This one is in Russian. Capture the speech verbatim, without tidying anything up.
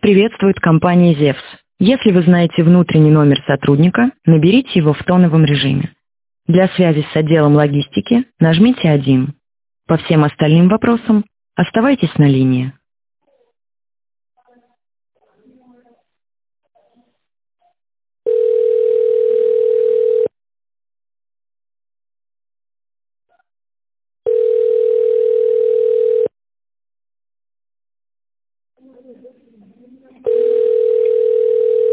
приветствует компания Zevs. Если вы знаете внутренний номер сотрудника, наберите его в тоновом режиме. Для связи с отделом логистики нажмите один. По всем остальным вопросам оставайтесь на линии.